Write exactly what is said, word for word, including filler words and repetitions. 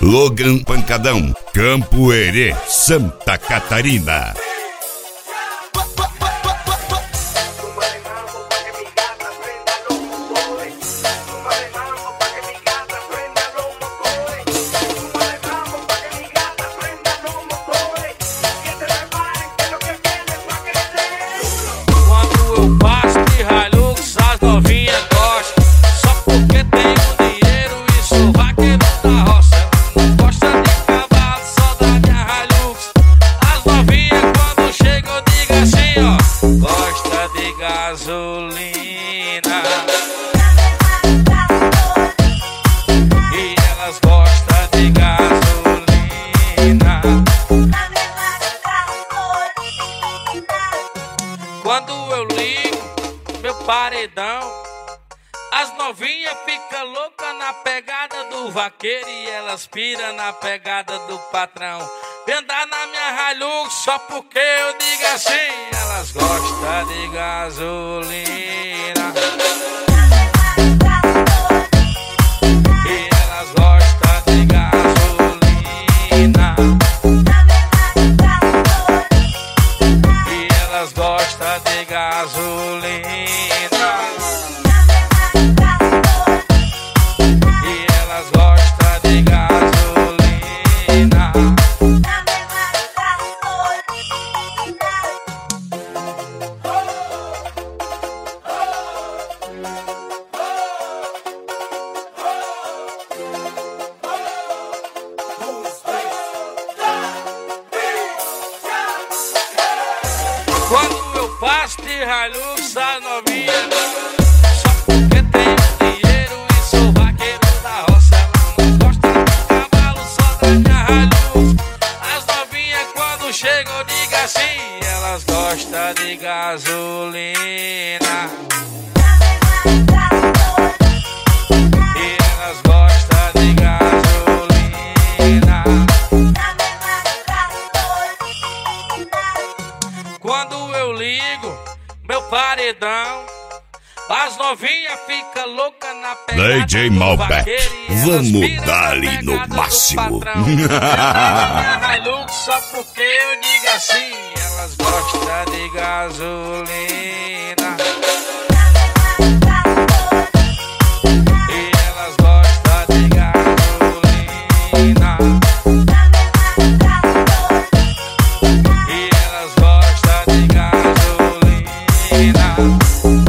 Logan Pancadão, Campo Herê, Santa Catarina. Quando eu ligo meu paredão, as novinhas ficam loucas na pegada do vaqueiro e elas piram na pegada do patrão. Vem andar na minha Hilux só porque eu digo assim, elas gostam de gasolina. E elas gostam de gasolina. E elas gostam de gasolina. E elas gostam de gasolina. Quando eu passo de Hilux, a novinha só porque tenho dinheiro e sou vaqueiro da roça. Ela não gosta de cavalo, só da minha Hilux. As novinhas quando chegam, diga assim, elas gostam de gasolina. E elas gostam de gasolina. Quando eu ligo meu paredão, as novinhas ficam loucas na pegada D J do Malbec, vaqueiro e elas vamos piram na dar-lhe no pegada do máximo. patrão. Eu tenho Hilux só porque eu digo assim, elas gostam de gasolina. E elas gostam de gasolina. E elas gostam de gasolina.